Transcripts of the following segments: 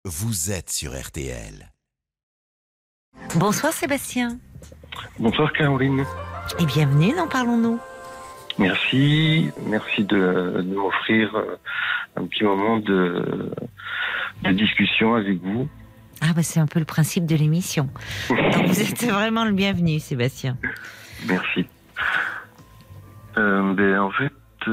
Vous êtes sur RTL. Bonsoir Sébastien. Bonsoir Caroline. Et bienvenue dans Parlons-nous. Merci de m'offrir un petit moment de discussion avec vous. Ah bah c'est un peu le principe de l'émission. Donc vous êtes vraiment le bienvenu Sébastien. Merci. En fait,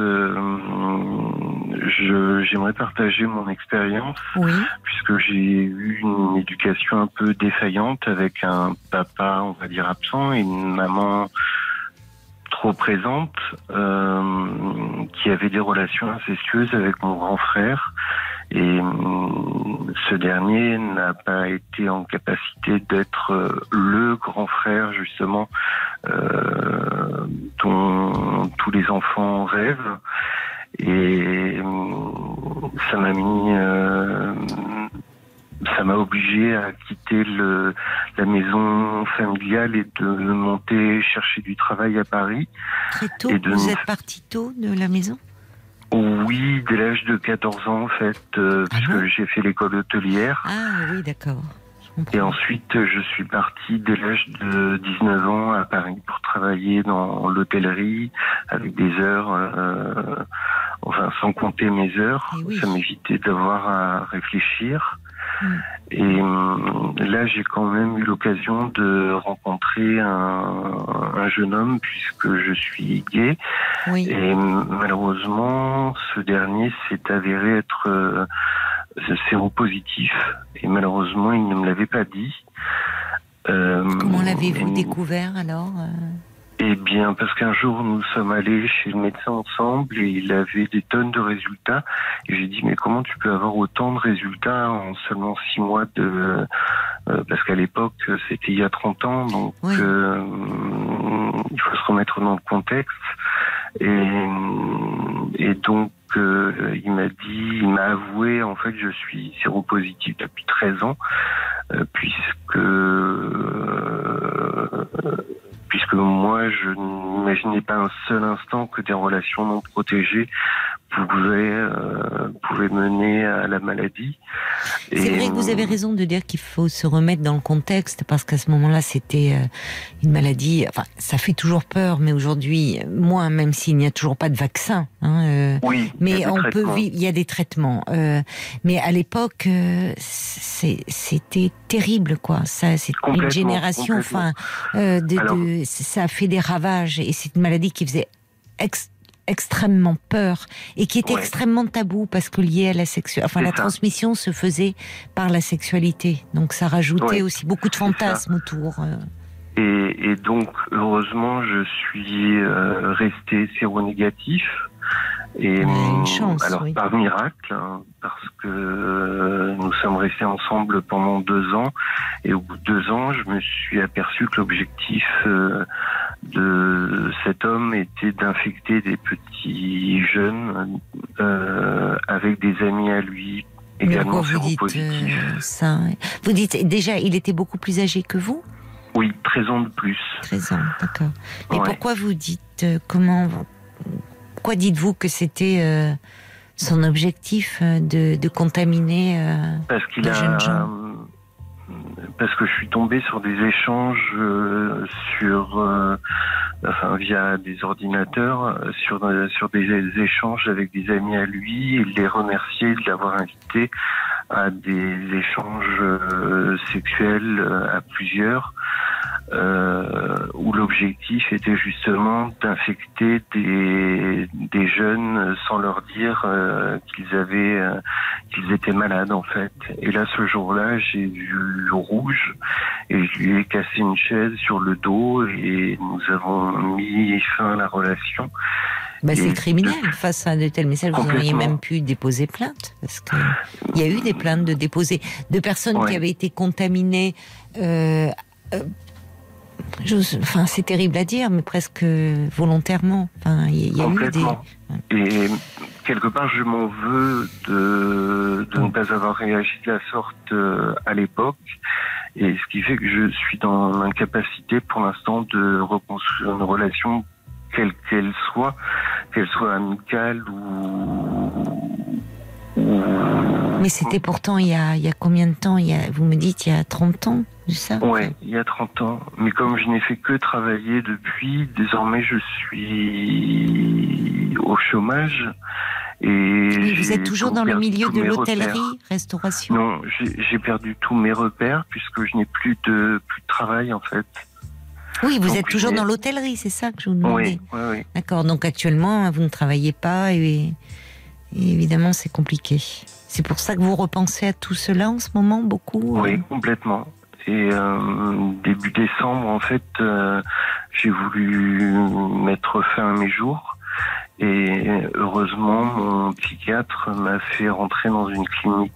j'aimerais partager mon expérience, Oui. puisque j'ai eu une éducation un peu défaillante avec un papa, on va dire, absent et une maman trop présente, qui avait des relations incestueuses avec mon grand frère. Et ce dernier n'a pas été en capacité d'être le grand frère, justement, dont tous les enfants rêvent. Et ça m'a obligé à quitter la maison familiale et de monter chercher du travail à Paris. Très tôt, vous êtes parti tôt de la maison ? Oui, dès l'âge de 14 ans en fait, puisque j'ai fait l'école hôtelière. Ah oui, d'accord. Et ensuite, je suis parti dès l'âge de 19 ans à Paris pour travailler dans l'hôtellerie avec des heures, sans compter mes heures. Oui. Ça m'évitait d'avoir à réfléchir. Et là, j'ai quand même eu l'occasion de rencontrer un jeune homme puisque je suis gay. Oui. Et malheureusement, ce dernier s'est avéré être séropositif. Et malheureusement, il ne me l'avait pas dit. Comment l'avez-vous découvert alors Eh bien, parce qu'un jour, nous sommes allés chez le médecin ensemble et il avait des tonnes de résultats. Et j'ai dit, mais comment tu peux avoir autant de résultats en seulement 6 mois parce qu'à l'époque, c'était il y a 30 ans, donc oui. Il faut se remettre dans le contexte. Et donc, il m'a avoué, en fait, je suis séropositif depuis 13 ans, puisque moi, je n'imaginais pas un seul instant que des relations non protégées pouvaient mener à la maladie. C'est vrai que vous avez raison de dire qu'il faut se remettre dans le contexte, parce qu'à ce moment-là, c'était une maladie. Enfin, ça fait toujours peur, mais aujourd'hui, moins, même s'il n'y a toujours pas de vaccin. Oui. Mais on peut vivre. Il y a des traitements. Mais à l'époque, c'était terrible, quoi. Ça, c'est une génération. Enfin, ça a fait des ravages, et c'est une maladie qui faisait extrêmement peur et qui était extrêmement tabou parce que lié à la sexualité. Enfin, la transmission se faisait par la sexualité. Donc, ça rajoutait aussi beaucoup de fantasmes autour. Et donc, heureusement, je suis resté séronégatif. Et une chance, alors par miracle, parce que nous sommes restés ensemble pendant 2 ans, et au bout de 2 ans, je me suis aperçu que l'objectif de cet homme était d'infecter des petits jeunes avec des amis à lui également séropositifs. Vous dites déjà, il était beaucoup plus âgé que vous ? Oui, 13 ans de plus. 13 ans, d'accord. Mais pourquoi vous dites pourquoi dites-vous que c'était son objectif de contaminer les jeunes gens ? Parce que je suis tombé sur des échanges via des ordinateurs, sur des échanges avec des amis à lui, et les remercier de l'avoir invité à des échanges sexuels à plusieurs, où l'objectif était justement d'infecter des jeunes sans leur dire qu'ils étaient malades en fait. Et là, ce jour-là, j'ai vu le rouge et je lui ai cassé une chaise sur le dos et nous avons mis fin à la relation. C'est criminel face à de tels messages. Vous auriez même pu déposer plainte, parce que il y a eu des plaintes de personnes qui avaient été contaminées. C'est terrible à dire, mais presque volontairement. Enfin, il y a eu des. Et quelque part, je m'en veux de ne pas avoir réagi de la sorte à l'époque. Et ce qui fait que je suis dans l'incapacité pour l'instant de reconstruire une relation quelle qu'elle soit amicale ou Mais c'était pourtant il y a combien de temps? Vous me dites il y a 30 ans, c'est ça? Ouais, il y a 30 ans. Mais comme je n'ai fait que travailler depuis, désormais je suis au chômage. Et vous êtes toujours dans le milieu de l'hôtellerie, restauration? Non, j'ai perdu tous mes repères puisque je n'ai plus de travail en fait. Oui, vous êtes toujours dans l'hôtellerie, c'est ça que je vous demandais. Oui. D'accord, donc actuellement vous ne travaillez pas et évidemment c'est compliqué. C'est pour ça que vous repensez à tout cela en ce moment, beaucoup? Oui, complètement. Et début décembre, en fait, j'ai voulu mettre fin à mes jours. Et heureusement, mon psychiatre m'a fait rentrer dans une clinique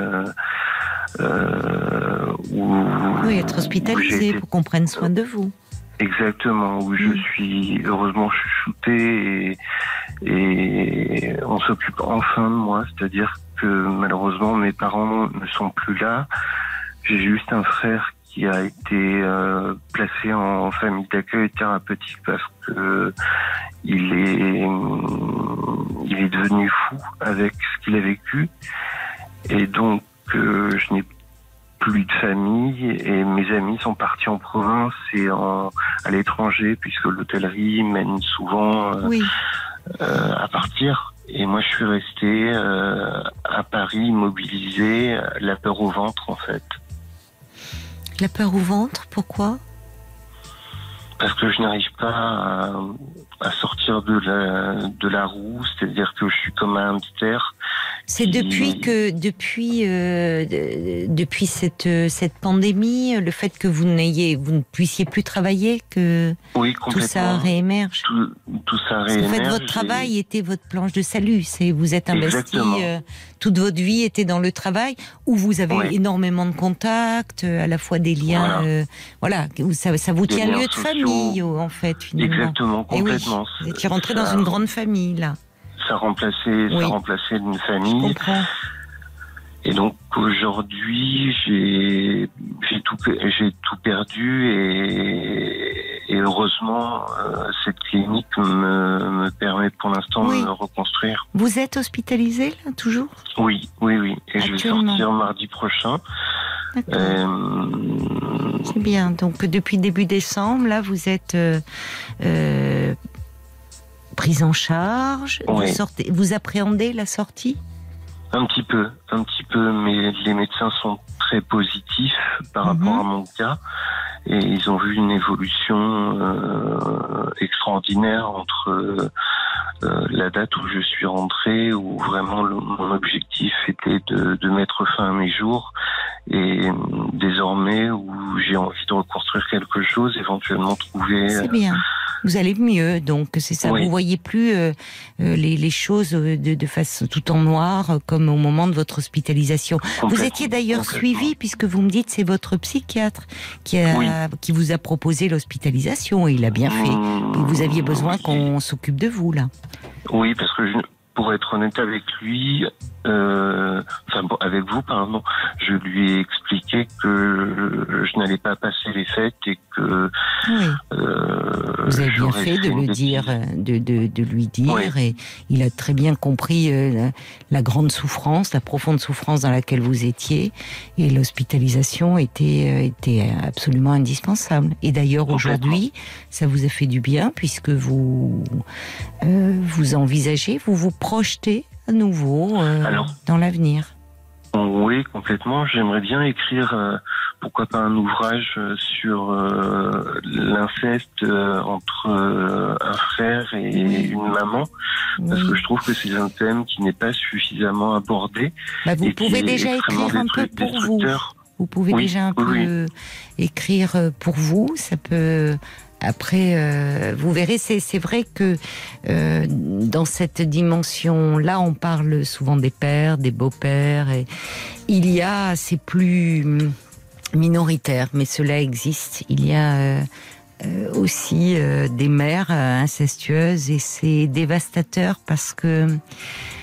être hospitalisé pour qu'on prenne soin de vous. Exactement, où je suis heureusement chouchouté et on s'occupe enfin de moi. C'est-à-dire que malheureusement, mes parents ne sont plus là. J'ai juste un frère qui a été placé en famille d'accueil thérapeutique parce que il est devenu fou avec ce qu'il a vécu. Et donc, je n'ai plus de famille et mes amis sont partis en province et à l'étranger puisque l'hôtellerie mène souvent à partir. Et moi, je suis resté à Paris, immobilisé, la peur au ventre en fait. La peur au ventre, pourquoi? Parce que je n'arrive pas à sortir de la roue, c'est-à-dire que je suis comme un hamster. C'est depuis cette pandémie, le fait que vous ne puissiez plus travailler, que tout ça réémerge. Tout ça réémerge. En fait, votre travail était votre planche de salut. Vous êtes investi, toute votre vie était dans le travail, où vous avez énormément de contacts, à la fois des liens, ça vous tient lieu de famille, en fait, finalement. Exactement, complètement. Vous étiez rentré dans une grande famille, là. Ça remplaçait une famille. Je comprends. Et donc aujourd'hui, j'ai tout perdu et heureusement cette clinique me permet pour l'instant de me reconstruire. Vous êtes hospitalisé là toujours? Oui. Et je vais sortir mardi prochain. D'accord. C'est bien. Donc depuis début décembre, là, vous êtes prise en charge. Vous appréhendez la sortie? Un petit peu, mais les médecins sont très positifs par rapport à mon cas et ils ont vu une évolution extraordinaire entre la date où je suis rentré, où vraiment mon objectif était de mettre fin à mes jours, et désormais où j'ai envie de reconstruire quelque chose, éventuellement trouver... C'est bien. Vous allez mieux, donc c'est ça. Vous voyez plus les choses de façon tout en noir, comme au moment de votre hospitalisation. Vous étiez d'ailleurs suivi, puisque vous me dites c'est votre psychiatre qui vous a proposé l'hospitalisation, et il a bien fait. Et vous aviez besoin qu'on s'occupe de vous là. Oui, parce que pour être honnête avec lui, avec vous, pardon, je lui ai expliqué que je n'allais pas passer les fêtes et que vous avez bien fait de le dire, de lui dire, et il a très bien compris la grande souffrance, la profonde souffrance dans laquelle vous étiez, et l'hospitalisation était absolument indispensable. Et d'ailleurs aujourd'hui, ça vous a fait du bien puisque vous envisagez, vous vous projetez à nouveau dans l'avenir. Oui, complètement. J'aimerais bien écrire, pourquoi pas un ouvrage sur l'inceste entre un frère et une maman, parce que je trouve que c'est un thème qui n'est pas suffisamment abordé. Vous pouvez déjà écrire un peu pour vous. Vous pouvez déjà un peu écrire pour vous. Ça peut... Après, vous verrez, c'est vrai que dans cette dimension-là, on parle souvent des pères, des beaux-pères, et c'est plus minoritaire, mais cela existe. Il y a aussi des mères incestueuses, et c'est dévastateur parce que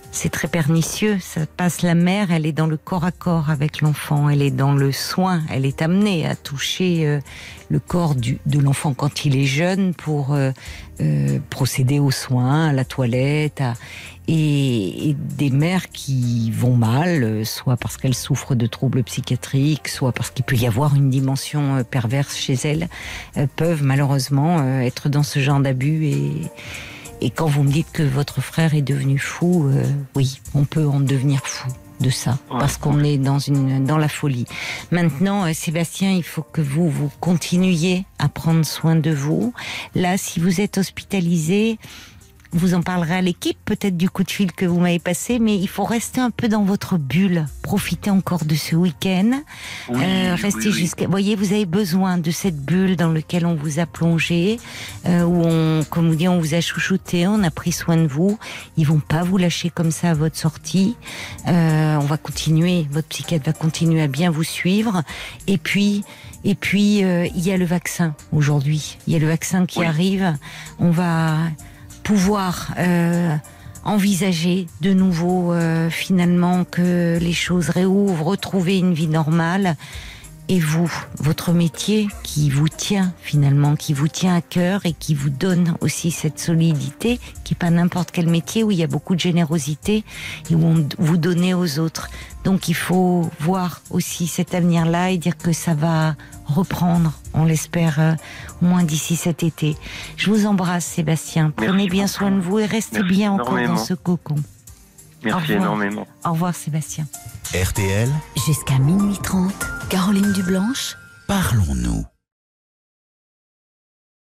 c'est très pernicieux. Ça passe, la mère, elle est dans le corps à corps avec l'enfant, elle est dans le soin, elle est amenée à toucher le corps de l'enfant quand il est jeune pour procéder aux soins, à la toilette, et des mères qui vont mal, soit parce qu'elles souffrent de troubles psychiatriques, soit parce qu'il peut y avoir une dimension perverse chez elles, peuvent malheureusement être dans ce genre d'abus. Et quand vous me dites que votre frère est devenu fou, oui, on peut en devenir fou de ça, parce qu'on est dans la folie. Maintenant, Sébastien, il faut que vous continuiez à prendre soin de vous. Là, si vous êtes hospitalisé, vous en parlerez à l'équipe, peut-être du coup de fil que vous m'avez passé, mais il faut rester un peu dans votre bulle. Profitez encore de ce week-end. Restez jusqu'à... Vous voyez, vous avez besoin de cette bulle dans laquelle on vous a plongé, où comme on dit, on vous a chouchouté, on a pris soin de vous. Ils vont pas vous lâcher comme ça à votre sortie. On va continuer, votre psychiatre va continuer à bien vous suivre. Et puis, il y a le vaccin aujourd'hui. Il y a le vaccin qui arrive. On va pouvoir envisager de nouveau finalement que les choses réouvrent, retrouver une vie normale. Et vous, votre métier qui vous tient finalement, qui vous tient à cœur et qui vous donne aussi cette solidité, qui n'est pas n'importe quel métier où il y a beaucoup de générosité et où vous donnez aux autres. Donc il faut voir aussi cet avenir-là et dire que ça va reprendre, on l'espère, au moins d'ici cet été. Je vous embrasse, Sébastien. Prenez bien soin de vous et restez bien encore dans ce cocon. Merci énormément. Au revoir, Sébastien. RTL, Jusqu'à minuit 30, Caroline Dublanche. parlons-nous.